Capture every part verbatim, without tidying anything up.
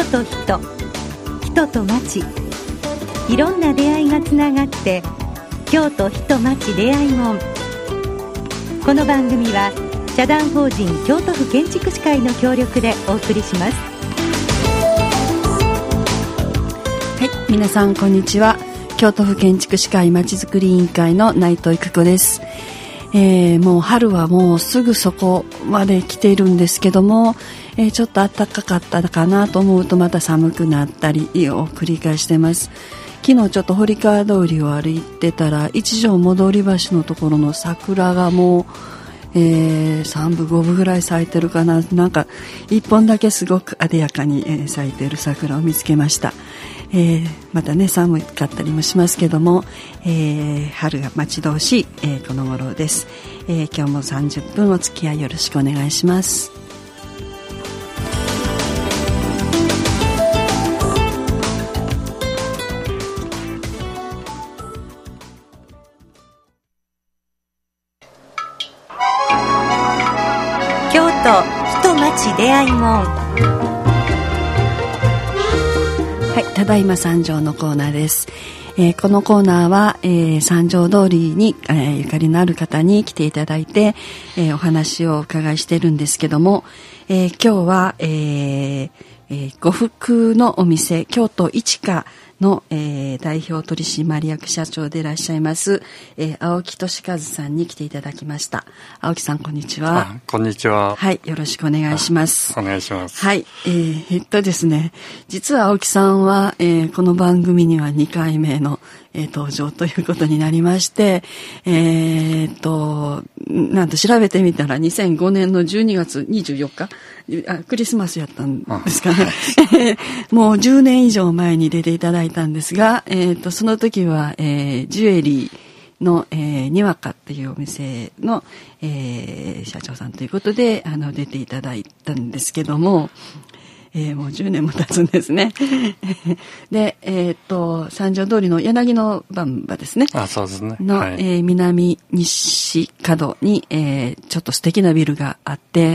と人、人と町、いろんな出会いがつながって京都人町出会い門。この番組は社団法人京都府建築士会の協力でお送りします。 はい、皆さんこんにちは。京都府建築士会まちづくり委員会の内藤育子です。えー、もう春はもうすぐそこまで来ているんですけども、えー、ちょっと暖かかったかなと思うとまた寒くなったりを繰り返してます。昨日ちょっと堀川通りを歩いてたら一条戻り橋のところの桜がもう、えー、さんぶごぶぐらい咲いてるかな。なんかいっぽんだけすごく艶やかに、えー、咲いている桜を見つけました。えー、またね寒かったりもしますけども、えー、春が待ち遠しい、えー、この頃です。えー、今日もさんじゅっぷんお付き合いよろしくお願いします。 京都人町出会い門。 はい、ただいま三条のコーナーです。えー、このコーナーは、えー、三条通りに、えー、ゆかりのある方に来ていただいて、えー、お話をお伺いしているんですけども、えー、今日は、えーえー、呉服のお店京都一華の、えー、代表取締役社長でいらっしゃいます、えー、青木俊和さんに来ていただきました。青木さんこんにちは。 あ、こんにちは。 はい、よろしくお願いします。 お願いします。 はい、えー、えっとですね実は青木さんは、えー、この番組にはにかいめの、えー、登場ということになりまして、えー、っとなんと調べてみたらにせんごねんのじゅうにがつにじゅうよっかあクリスマスやったんですかねもうじゅうねん以上前に出ていただいたんですが、えー、とその時は、えー、ジュエリーの、えー、にわかっていうお店の、えー、社長さんということであの出ていただいたんですけども、えー、もうじゅうねんも経つんですねで、えー、と三条通りの柳の番場ですね。 あ、そうですね。 の、 はい、 えー、南西角に、えー、ちょっと素敵なビルがあって、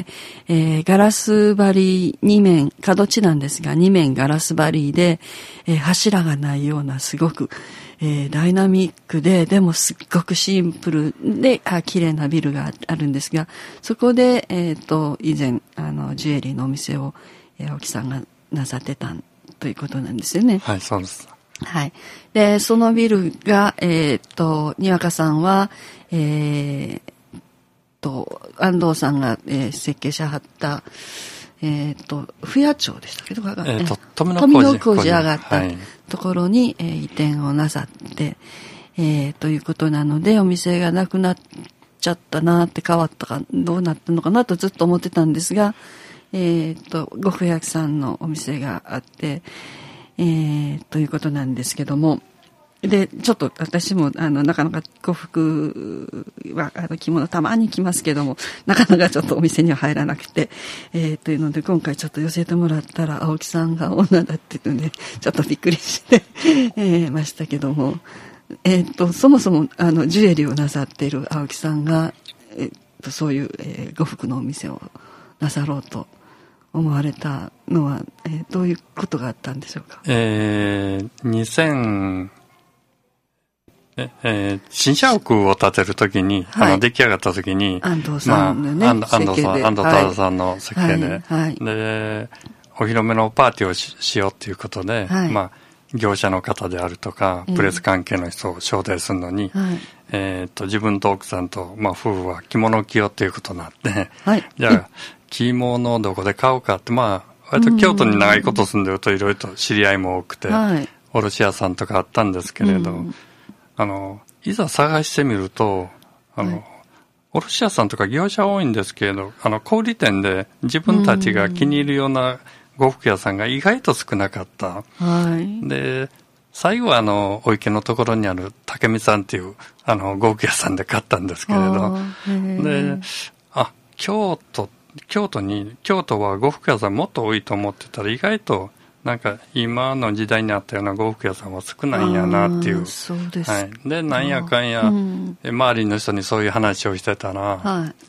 えー、ガラス張りに面角地なんですがに面ガラス張りで、えー、柱がないようなすごく、えー、ダイナミックででもすっごくシンプルであ綺麗なビルがあるんですが、そこで、えー、と以前あのジュエリーのお店を青木さんがなさってたということなんですよね。 はい、そうです。 はい。で、そのビルが、えー、っと、にわかさんは、えー、と、安藤さんが、えー、設計者はった、えー、っと、不夜町でしたけど、えー、と富野小路上がったところに、はい、えー、移転をなさって、えー、ということなので、お店がなくなっちゃったなって、変わったか、どうなったのかなとずっと思ってたんですが、えー、と呉服屋さんのお店があって、えー、ということなんですけども、でちょっと私もあのなかなか呉服はあの着物たまに着ますけどもなかなかちょっとお店には入らなくて、えー、というので今回ちょっと寄せてもらったら青木さんが女だっていうのでちょっとびっくりして、えー、ましたけども、えー、とそもそもあのジュエリーをなさっている青木さんが、えー、とそういう、えー、呉服のお店をなさろうと思われたのは、えー、どういうことがあったんでしょうか。 えー、にせんええー、新社屋を建てるときに、はい、あの出来上がったときに安藤さんのね、 まあ、安藤さん、安藤忠さんの設計で、 はいはい、 でお披露目のパーティーを し, しようということで、はい、まあ業者の方であるとか、プレス関係の人を招待するのに、はい、えー、と自分と奥さんと、まあ、夫婦は着物を着ようということになって、はい、じゃあ着物をどこで買おうかって、まあ割と京都に長いこと住んでるといろいろと知り合いも多くて、はい、卸屋さんとかあったんですけれど、うん、あのいざ探してみるとあの、はい、卸屋さんとか業者多いんですけれど、あの小売店で自分たちが気に入るような呉服屋さんが意外と少なかった、はい、で最後はあのお池のところにある竹見さんっていうあの呉服屋さんで買ったんですけれど、であ京都京都に京都は呉服屋さんもっと多いと思ってたら意外となんか今の時代にあったような呉服屋さんは少ないんやなっていう。 そうです、 はい、でなんやかんや、うん、周りの人にそういう話をしてたら、はい、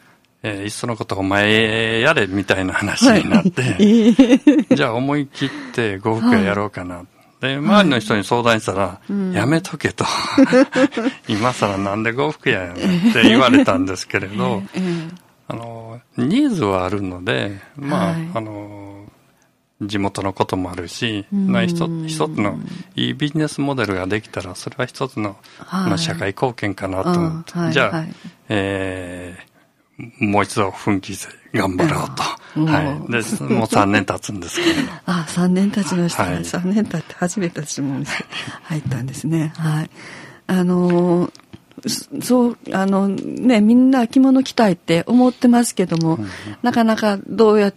えー、いっそのことお前やれみたいな話になって、はいえー、じゃあ思い切って呉服屋やろうかな、はい、で周りの人に相談したら、はい、やめとけと今更なんで呉服屋やねんって言われたんですけれど、えー、あのニーズはあるのでまあ、はい、あの地元のこともあるし、まあ、一つ一つのいいビジネスモデルができたらそれは一つの、はい、の社会貢献かなと思って、はい、じゃあ、はい、えー、もう一度奮起して頑張ろうと、はい、でもうさんねん経つんですけどあさんねん経ちましたね、はい、さんねん経って初めて私も入ったんですね。はいあのーそうあのねみんな着物着たいって思ってますけども、うん、なかなかどうやって、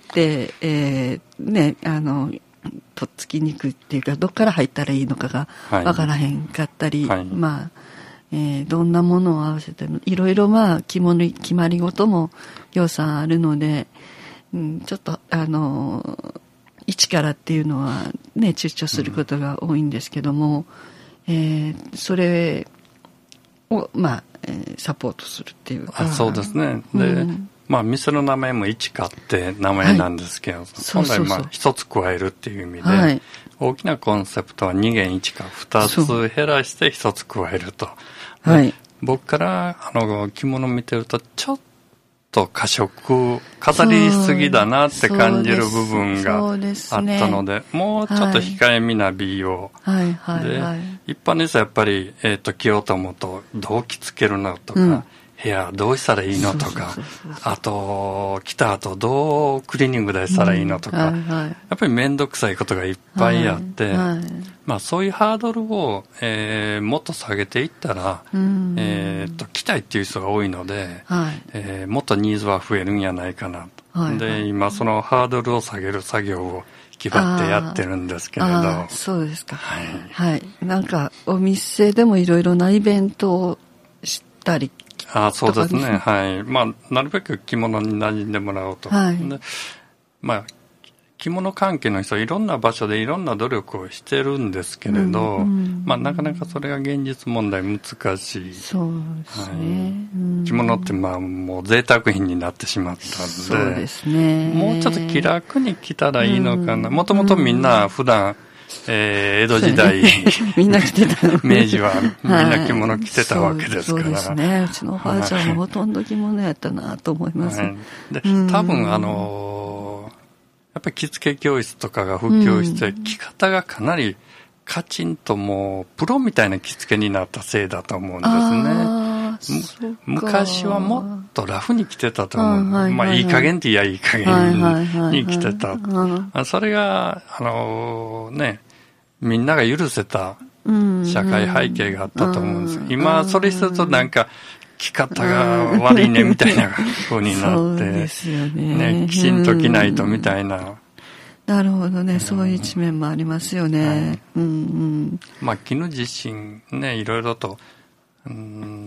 えー、ねあのとっつきにくいっていうかどっから入ったらいいのかがわからへんかったり、はい、まあ、えー、どんなものを合わせてもいろいろまあ着物決まり事もようさんあるので、うん、ちょっとあの一からっていうのはね躊躇することが多いんですけども、うんえー、それをまあ、えー、サポートするっていうか。 あそうですね。で、うん、まあ店の名前も一花って名前なんですけど、はい、本来まあ一つ加えるっていう意味で、はい、大きなコンセプトは二元一花二つ減らして一つ加えると。はい。僕からあの着物見てるとちょっとと過色飾りすぎだなって感じる部分があったの で, で、ね、もうちょっと控えめな美容、はいはいはいはい、で一般の人はやっぱり、えー、と着ようと思うとどう着付けるのとか、うん部屋どうしたらいいのとかあと来た後どうクリーニングでしたらいいのとか、うんはいはい、やっぱり面倒くさいことがいっぱいあって、はいはいまあ、そういうハードルを、えー、もっと下げていったら、うんえー、と来たいっていう人が多いので、はいえー、もっとニーズは増えるんじゃないかなと、はいはい、で今そのハードルを下げる作業を気張ってやってるんですけれどそうですか、はいはい、なんかお店でもいろいろなイベントをしたりあそうですね、はい。まあ、なるべく着物に馴染んでもらおうと。はい、でまあ、着物関係の人はいろんな場所でいろんな努力をしてるんですけれど、うんうんまあ、なかなかそれが現実問題難しい。 そうですね。はいうん、着物ってまあもう贅沢品になってしまったので、 そうですね。 もうちょっと気楽に着たらいいのかな。もともとみんな普段、えー、江戸時代みんな着てたの、ね、 明治はみんな着物着てたわけですから、 はい、そう、そうですね。うちのおばあちゃんもほとんど着物やったなと思います、はい、 で多分あのー、やっぱり着付け教室とかが普及して着方がかなりカチンともうプロみたいな着付けになったせいだと思うんですね。昔はもっとラフに着てたと思う。はいはいはい、まあいい加減っていやいい加減に着てた。それがあのねみんなが許せた社会背景があったと思うんです。今それするとなんか着方が悪いねみたいな風になって、そうですよね。ねきちんと着ないとみたいな。 なるほどね、そういう一面もありますよね。うんうん、 まあ絹自身ねいろいろと。うん、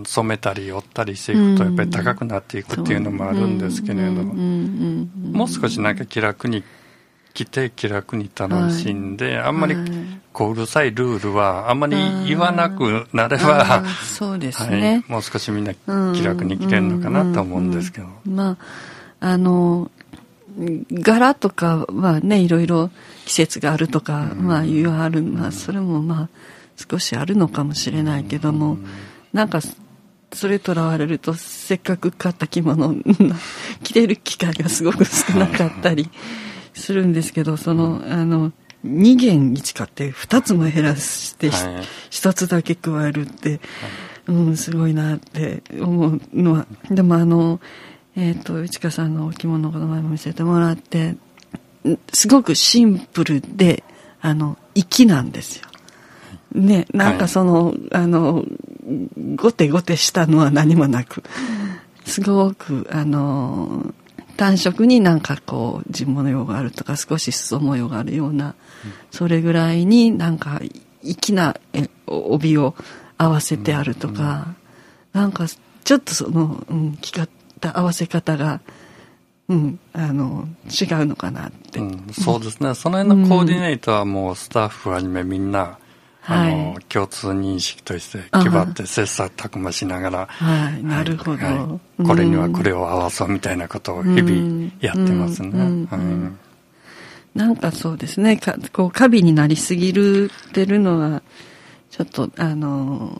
染めたり折ったりしていくとやっぱり高くなっていくっていうのもあるんですけれども、もう少しなんか気楽に着て気楽に楽しんで、はい、あんまりこううるさいルールはあんまり言わなくなれば、 そうですね、 はい、もう少しみんな気楽に着れるのかなと思うんですけど、 まああの柄とかはねいろいろ季節があるとか、まあ言わはる、まあそれもまあ少しあるのかもしれないけども、なんかそれとらわれるとせっかく買った着物着れる機会がすごく少なかったりするんですけど、そのあのに元一花ってふたつも減らしてひとつだけ加えるって、うん、すごいなって思うのは、でもあのえっと内花さんのお着物のこの前も見せてもらってすごくシンプルであの粋なんですよ。ね、なんかその、はい、あのゴテゴテしたのは何もなくすごくあの単色になんかこう地模様があるとか少し裾模様があるような、うん、それぐらいになんか粋な帯を合わせてあるとか、うん、なんかちょっとその、うん、着方合わせ方が、うん、あの違うのかなって、 うん、そうですね。その辺のコーディネートはもうスタッフはじめみんなあの、はい、共通認識として気張って切磋琢磨しながら、 はい、なるほど、はい、これにはこれを合わそうみたいなことを日々やってますね。うんうんうん、 なんかそうですね、かこう過敏になりすぎるってるのはちょっとあの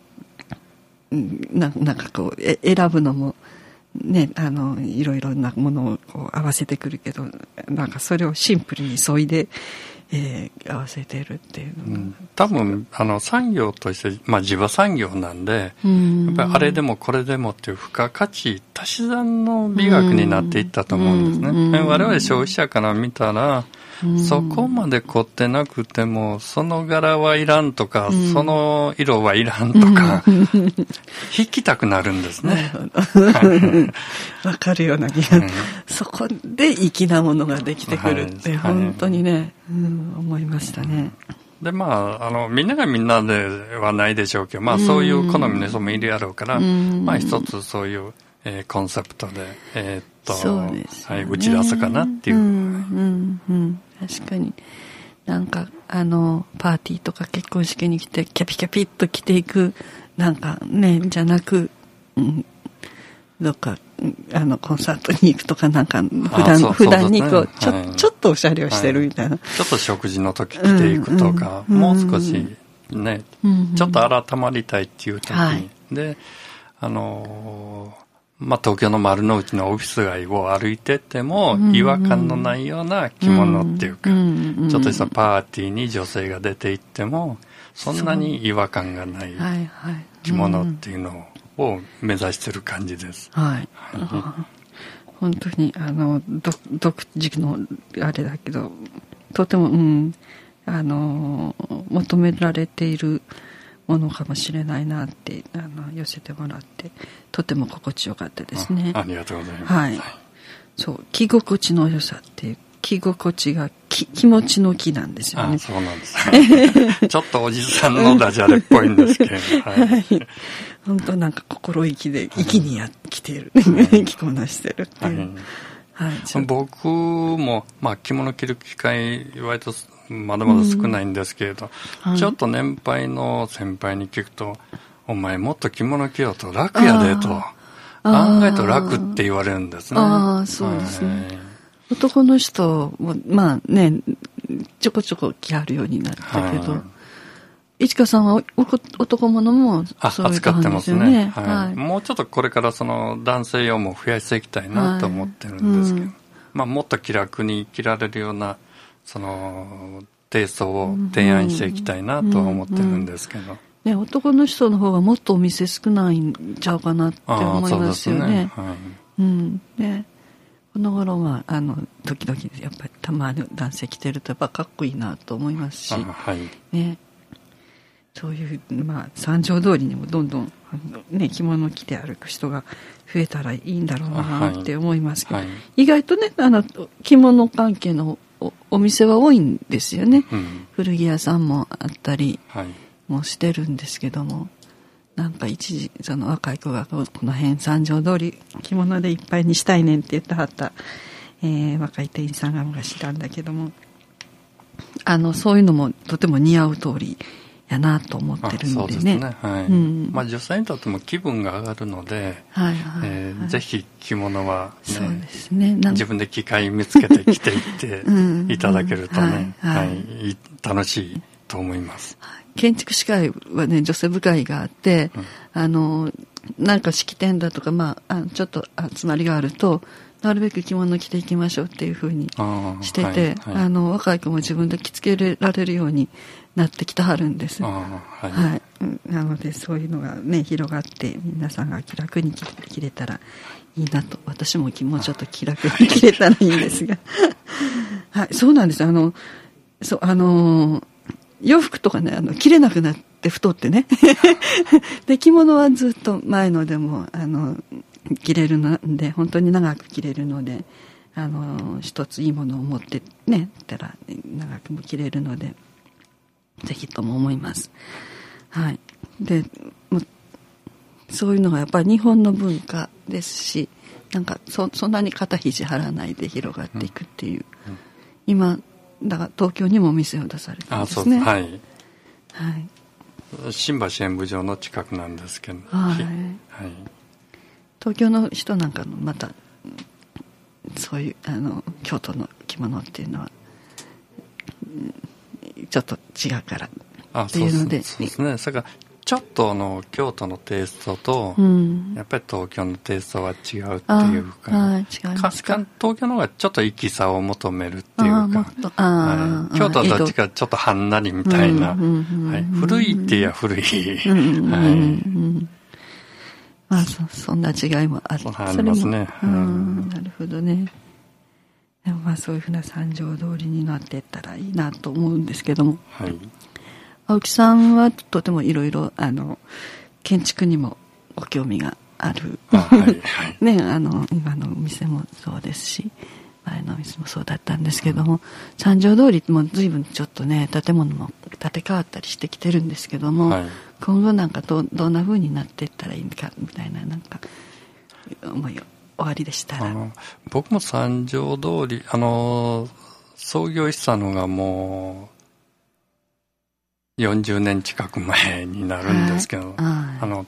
ななんかこうえ選ぶのもね、あのいろいろなものをこう合わせてくるけど、なんかそれをシンプルに削いで、えー、合わせてるっていうのが、うん、 多分あの産業として、まあ、地場産業なんで、うん、やっぱりあれでもこれでもっていう付加価値足し算の美学になっていったと思うんですね、うんうん、我々消費者から見たら、うん、そこまで凝ってなくてもその柄はいらんとか、うん、その色はいらんとか、うん、引きたくなるんですね。 わかるような気が、うん、そこで粋なものができてくるって、はい、本当にね、はい、うん、思いましたね。 でまあ、あのみんながみんなではないでしょうけど、まあ、そういう好みの人もいるやろうから、うん、まあ、一つそういう、えー、コンセプトで、えーっとそうですね、 はい、打ち出すかなっていう、うんうんうん、確かになんかあのパーティーとか結婚式に来てキャピキャピっと着ていくなんかねじゃなく、うん、どっかあのコンサートに行くとかなんか普段普段にこうちょ、はい、ちょっとおしゃれをしてるみたいな、はい、 ちょっと食事の時着ていくとか、うんうん、もう少しね、うんうん、ちょっと改まりたいっていう時、はい、であのーまあ、東京の丸の内のオフィス街を歩いてても違和感のないような着物っていうか、うんうん、ちょっとしたパーティーに女性が出て行ってもそんなに違和感がない着物っていうのを目指してる感じです。 はい、はい、本当にあの独自のあれだけどとても、うん、あの求められているものかもしれないなってあの寄せてもらってとても心地よかったですね。 あ, ありがとうございます、 はい、そう着心地の良さっていう着心地がき気持ちの気なんですよね。 あそうなんですちょっとおじさんのダジャレっぽいんですけど、はいはい、 本当なんか心意気で息にやきてる、はい、着こなしてるっていう、 はいはい、僕も、まあ、着物着る機会割とまだまだ少ないんですけれど、うん、ちょっと年配の先輩に聞くと、お前もっと着物着ようと楽やでと案外と楽って言われるんですね。 ああそうですね、はい、男の人もまあねちょこちょこ着はるようになったけど、はい、市川さんは男物もそういう感じですよね。扱ってますね、はいはい、 もうちょっとこれからその男性用も増やしていきたいなと思ってるんですけど、はいうんまあ、もっと気楽に着られるようなそのテイストを提案していきたいなとは思ってるんですけど、うんうんね、男の人の方がもっとお店少ないんちゃうかなって思いますよね。そうですね、はいうん、でこの頃はあの時々やっぱりたまに男性着てるとやっぱかっこいいなと思いますし、はいね、そういう、まあ、三条通りにもどんどん、ね、着物着て歩く人が増えたらいいんだろうなって思いますけど、はいはい、意外とねあの着物関係の お, お店は多いんですよね、うん、古着屋さんもあったりもしてるんですけども、なんか一時その若い子がこの辺三条通り着物でいっぱいにしたいねんって言ってはった、えー、若い店員さんが昔いたんだけども、あのそういうのもとても似合う通りやなと思ってるんでね。そうですね、はいうんまあ、女性にとっても気分が上がるので、はいはいはいえー、ぜひ着物は、ねそうですね、 自分で機会見つけて着ていっていただけるとね、うんうんはいはい、楽しいと思います。 建築士会はね女性部会があって、うん、あのなんか式典だとか、まあ、あちょっと集まりがあるとなるべく着物着ていきましょうっていう風にしてて、あ、はいはい、あの若い子も自分で着付けられるようになってきてはるんです。はい、はい、なのでそういうのがね広がって皆さんが気楽に着れたらいいなと、私ももうちょっと気楽に着れたらいいんですがはいそうなんです。あのそうあの洋服とかねあの着れなくなって太ってねで着物はずっと前のでもあの着れるので本当に長く着れるので、あの一ついいものを持ってねたら長くも着れるのでぜひとも思います。はい。で、そういうのがやっぱり日本の文化ですし、なんか そ, そんなに肩肘張らないで広がっていくっていう、うんうん、今だから東京にもお店を出されてるんですね。あ、そうです。はい。 はい、 新橋演舞場の近くなんですけど、 はいはい、 東京の人なんかのまたそういうあの京都の着物っていうのはちょっと違うからっていうので、 そうですね。それからちょっとあの京都のテイストと、うん、やっぱり東京のテイストは違うっていうか、 はい、違いますか。 東京の方がちょっと粋さを求めるっていうか、はい、京都はどっちかちょっとはんなりみたいな、はい、古いって言えば古い、はい、 まあ そ, そんな違いもある。 ありますね。 うん、なるほどね。でもまあそういうふうな三条通りになっていったらいいなと思うんですけども、 はい、 青木さんはとてもいろいろあの建築にもご興味がある、 あ、はいはい、 ね、あの今のお店もそうですし前のお店もそうだったんですけども、三条通りも随分ちょっとね建物も建て替わったりしてきてるんですけども、はい、今後なんか ど, どんな風になっていったらいいかみたいななんか思いおありでしたら。 あの僕も三条通りあの創業したのがもうよんじゅうねん近く前になるんですけど、はい、あの、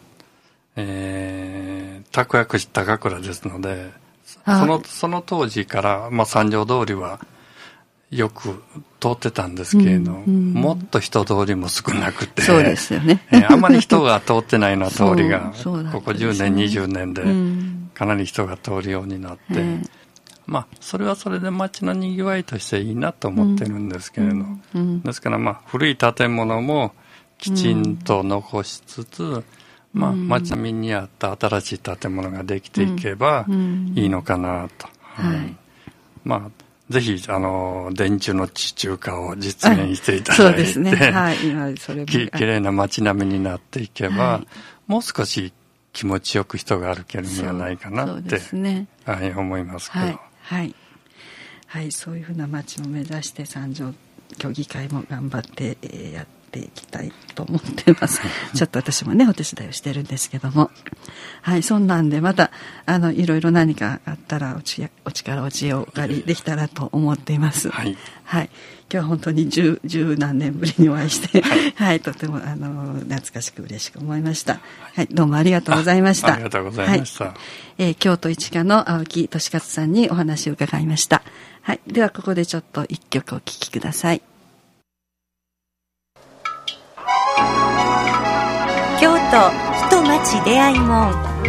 えー、たこ焼き高倉ですので、その、その当時から、まあ、三条通りはよく通ってたんですけれど、うんうん、もっと人通りも少なくて、 そうですよね。 えー、あまり人が通ってないような通りが、ここじゅうねん、にじゅうねんで、かなり人が通るようになって、うん、まあ、それはそれで街のにぎわいとしていいなと思ってるんですけれど、うんうん、ですから、まあ、古い建物もきちんと残しつつ、うん、まあ、街並みにあった新しい建物ができていけばいいのかなと。 うんうん、はい。 まあ、ぜひ、あの、電柱の地中化を実現していただいて、 そうですね。はい。今、それも。 き、きれいな街並みになっていけば、はい、もう少し気持ちよく人が歩けるんじゃないかなって、そうですね。はい、思いますけど。 はい。はい。はい、そういうふうな街を目指して三条協議会も頑張って、えー、やっていきたいと思ってます。ちょっと私もねお手伝いをしてるんですけども、はい、そんなんでまたあのいろいろ何かあったらおちお力お知恵をお借りできたらと思っています。 はい、 はい、今日は本当に十十何年ぶりにお会いして、はい、はい、とてもあの懐かしく嬉しく思いました。はい、どうもありがとうございました。 ありがとうございました。はい、 えー、京都一課の青木俊勝さんにお話を伺いました。はい、ではここでちょっと一曲お聴きください。 京都人町出会い門。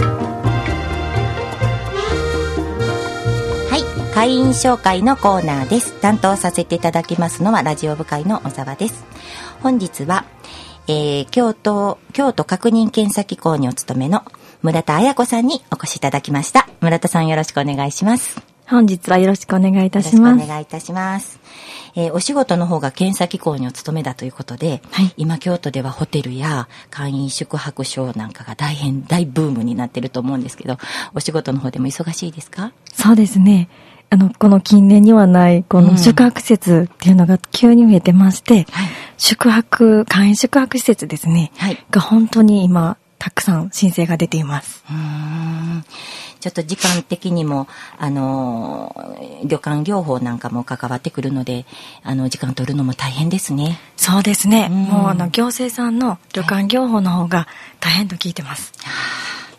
はい、会員紹介のコーナーです。担当させていただきますのはラジオ部会の小沢です。本日は、えー、京都京都確認検査機構にお勤めの村田彩子さんにお越しいただきました。村田さん、よろしくお願いします。 本日はよろしくお願いいたします。 よろしくお願いいたします。えー、お仕事の方が検査機構にお勤めだということで、はい、今京都ではホテルや簡易宿泊所なんかが大変大ブームになってると思うんですけど、お仕事の方でも忙しいですか？ そうですね。あのこの近年にはないこの宿泊施設っていうのが急に増えてまして、うん、はい、宿泊簡易宿泊施設ですね、はい、が本当に今たくさん申請が出ています。 うーん、ちょっと時間的にもあの旅館業法なんかも関わってくるので、あの時間取るのも大変ですね。 そうですね、うん、もうあの行政さんの旅館業法の方が大変と聞いてます。はい、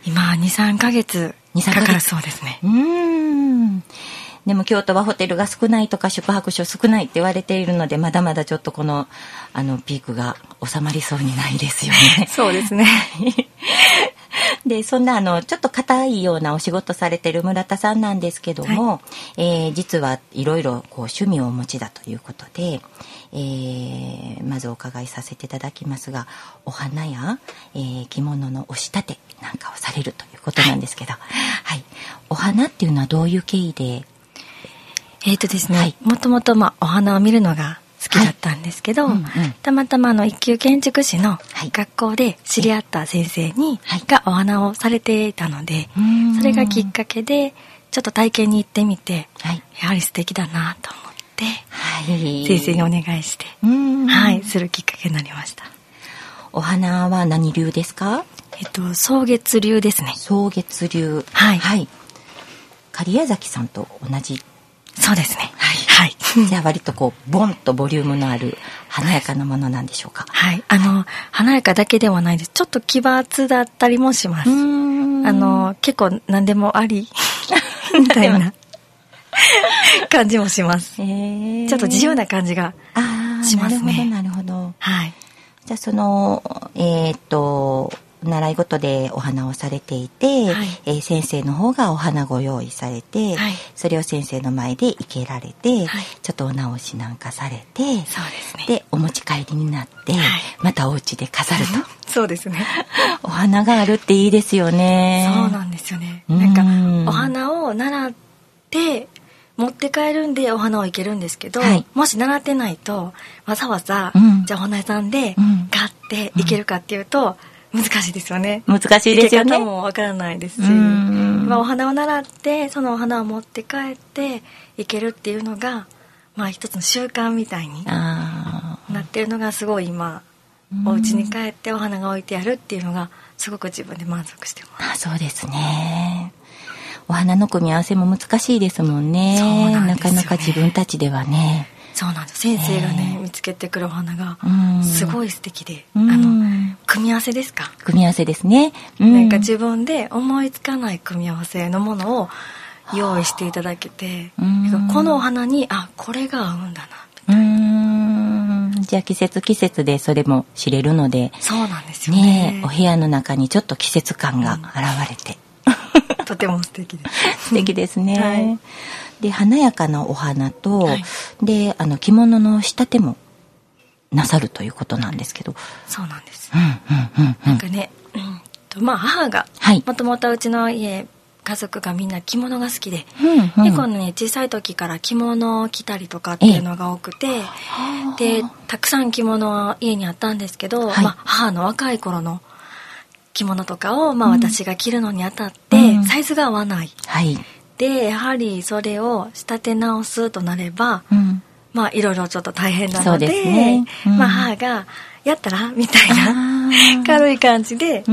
今 にさんかげつかかるそうですね。 うーん、でも京都はホテルが少ないとか宿泊所少ないって言われているので、まだまだちょっとこのあのピークが収まりそうにないですよね。 そうですね。 で、そんなあのちょっと硬いようなお仕事されてる村田さんなんですけども、はい、えー、実はいろいろこう趣味をお持ちだということで、えー、まずお伺いさせていただきますが、お花や、えー、着物のお仕立てなんかをされるということなんですけど、はいはい、お花っていうのはどういう経緯で？ えーとですね、はい、もともとまあお花を見るのが好きだったんですけど、はい、うんうん、たまたまあの一級建築士の学校で知り合った先生に、はい、がお花をされていたので、はい、それがきっかけでちょっと体験に行ってみて、はい、やはり素敵だなと思って、はい、先生にお願いして、はい、するきっかけになりました。 お花は何流ですか？ えっと草月流ですね。 草月流、 はい、はい、 狩屋崎さんと同じ。 そうですね。 はい。はい、じゃあ割とこうボンとボリュームのある華やかなものなんでしょうか。 はい。あのの、華やかだけではないです。ちょっと奇抜だったりもします。あの、結構何でもあり、みたいな感じもします。ちょっと自由な感じがしますね。 なるほど、なるほど。 はい。 じゃあその、えー、っと、習い事でお花をされていて、はい、えー、先生の方がお花ご用意されて、はい、それを先生の前で生けられて、はい、ちょっとお直しなんかされて、そうですね、でお持ち帰りになって、はい、またお家で飾ると。 そうですね。 お花があるっていいですよね。 そうなんですよね。なんかお花を習って持って帰るんでお花を生けるんですけど、はい、もし習ってないとわざわざ、うん、じゃあお花屋さんで買って生けるかっていうと、うん難しいですよね。 難しいですよね。 生け方もわからないですし、まあ、お花を習ってそのお花を持って帰って生けるっていうのが、まあ、一つの習慣みたいになってるのがすごい今お家に帰ってお花が置いてあるっていうのがすごく自分で満足してます。 あ、そうですね。お花の組み合わせも難しいですもんね。そうなんですよね。なかなか自分たちではね。 そうなんです。先生がね、えー、見つけてくるお花がすごい素敵で、あの組み合わせですか？ 組み合わせですね。 うん、なんか自分で思いつかない組み合わせのものを用意していただけて、このお花にあこれが合うんだなみたいな。うーん、じゃあ季節季節でそれも知れるので、 そうなんですよね。 ね、お部屋の中にちょっと季節感が現れて、 うん、とても素敵です。 素敵ですね。はい、で華やかなお花と、はい、であの着物の仕立てもなさるということなんですけど。 そうなんです。 うんうんうんうん、 なんかね、うんとまあ母がもともとうちの家家族がみんな着物が好きで、うんうん、結構ね小さい時から着物を着たりとかっていうのが多くて、でたくさん着物は家にあったんですけど、はい、まあ、母の若い頃の着物とかを、まあ、私が着るのにあたって、うん、サイズが合わない、はい、でやはりそれを仕立て直すとなれば、うん、まあいろいろちょっと大変なので、ね、うん、まあ母がやったらみたいな軽い感じで、うん、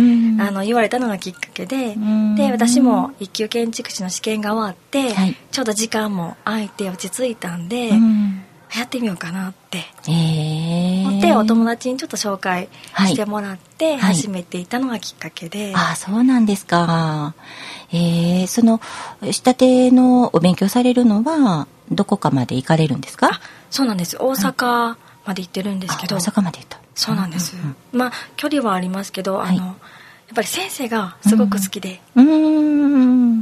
あの言われたのがきっかけで、うん、で私も一級建築士の試験が終わって、はい、ちょうど時間も空いて落ち着いたんで、うん、やってみようかなって思って、お友達にちょっと紹介してもらって始めていたのがきっかけで、 はいはい、あ、そうなんですか。えー、その仕立てのお勉強されるのはどこかまで行かれるんですか？ あ、そうなんです。大阪まで行ってるんですけど。 大阪まで行った。 そうなんです、うんうんうん、まあ距離はありますけど、はい、あのやっぱり先生がすごく好きで、うん、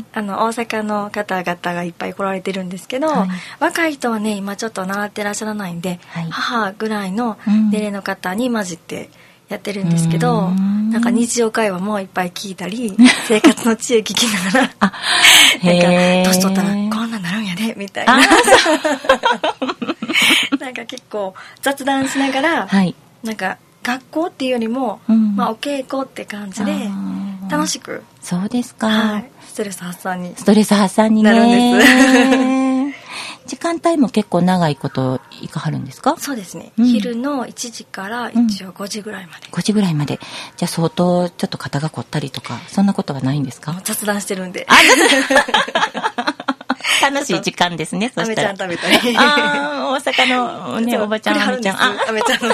あの大阪の方々がいっぱい来られてるんですけど、はい、若い人はね今ちょっと習ってらっしゃらないんで、はい、母ぐらいの年齢の方に混じってやってるんですけど、うん、なんか日常会話もいっぱい聞いたり生活の知恵聞きながらなんか年取ったらこんなんなるんやでみたいななんか結構雑談しながら、はい、なんか学校っていうよりも、うん、まあお稽古って感じで楽しく、 そうですか、 はい、ストレス発散にストレス発散に、ね、なるんです時間帯も結構長いこと行かはるんですか？ そうですね、うん、昼のいちじから一応ごじぐらいまで、うん、 ごじぐらいまで。じゃあ相当ちょっと肩が凝ったりとかそんなことはないんですか？ 雑談してるんで楽しい時間ですね。そしたらアメちゃん食べたりあ大阪のねおばちゃんアメちゃんアメちゃんの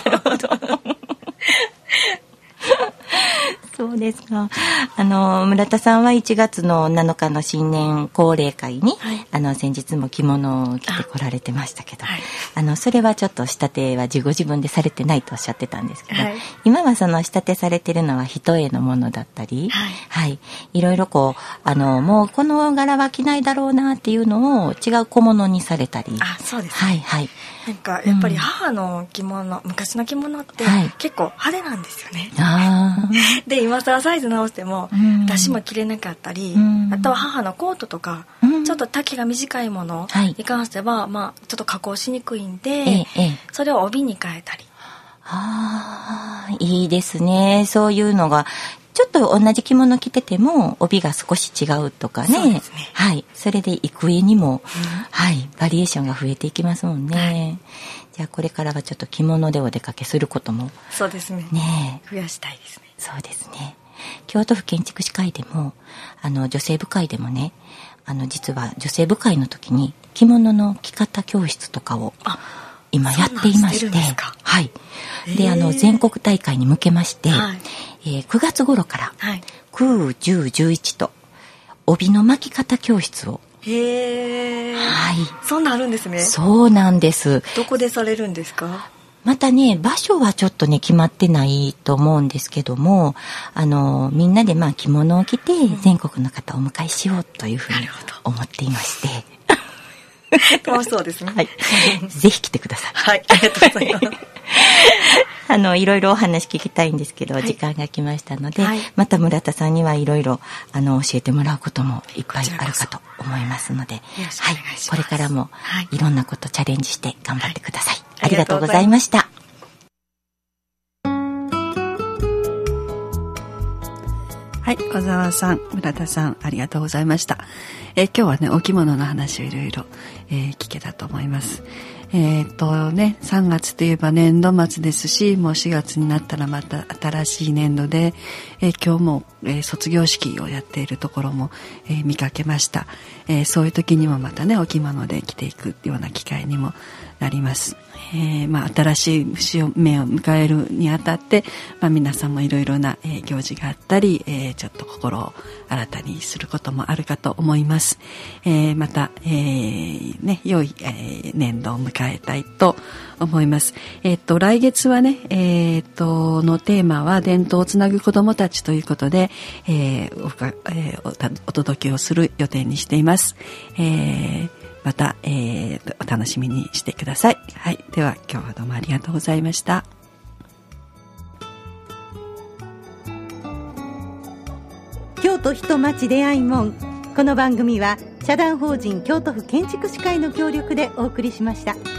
そうですか。あの村田さんはいちがつのなのかの新年恒例会に、はい、あの先日も着物を着てこられてましたけど、あ、はい、あのそれはちょっと仕立ては自ご自分でされてないとおっしゃってたんですけど、はい、今はその仕立てされてるのは一重のものだったり、はいはい、いろいろこうあのもうこの柄は着ないだろうなっていうのを違う小物にされたり。 あ、そうです、 ね、はいはい。 なんかやっぱり母の着物、うん、昔の着物って結構派手なんですよね、 はい、 で今更サイズ直しても、うん、私も着れなかったり、うん、あとは母のコートとか、うん、ちょっと丈が短いものに関しては、はい、まあ、ちょっと加工しにくいんで、ええ、それを帯に変えたり。 ああ、いいですね。そういうのがちょっと同じ着物着てても帯が少し違うとか ね, そうですね、 はい、それで幾重にも、うん、はい、バリエーションが増えていきますもんね、はい、じゃあこれからはちょっと着物でお出かけすることもそうです ね, ね増やしたいですね。 そうですね。京都府建築士会でもあの女性部会でもね、あの実は女性部会の時に着物の着方教室とかを今やっていまして、はい、 であの全国大会に向けまして、はいえー、くがつ頃から、はい、く、じゅう、じゅういちと帯の巻き方教室をへえ、はい、そんなんあるんですね。 そうなんです。 どこでされるんですか？ またね場所はちょっとね決まってないと思うんですけども、あのみんなでまあ着物を着て全国の方をお迎えしようというふうに思っていまして、 楽しそうですね。 はい、ぜひ来てください。 はい、ありがとうございます。 あのいろいろお話聞きたいんですけど、はい、時間が来ましたので、はい、また村田さんにはいろいろあの教えてもらうこともいっぱいあるかと思いますので、はい、これからもいろんなことチャレンジして頑張ってください。はい、ありがとうございました。 はい、小沢さん、村田さん、ありがとうございました。えー、今日はね、お着物の話をいろいろ、えー、聞けたと思います。えー、っとね、さんがつといえば年度末ですし、もうしがつになったらまた新しい年度で、えー、今日も、えー、卒業式をやっているところも、えー、見かけました。えー、そういう時にもまたね、お着物で着ていくような機会にもなります。えー、まあ新しい節目を迎えるにあたって、まあ皆さんもいろいろな、えー、行事があったり、えー、ちょっと心を新たにすることもあるかと思います。えー、また、えー、ね、良い、えー、年度を迎えたいと思います。えっと、来月はね、えっと、のテーマは伝統をつなぐ子どもたちということで、えー、お, えー、お届けをする予定にしています。えーまた、えー、お楽しみにしてください。はい。では、今日はどうもありがとうございました。 京都人町出会い門。この番組は、社団法人京都府建築士会の協力でお送りしました。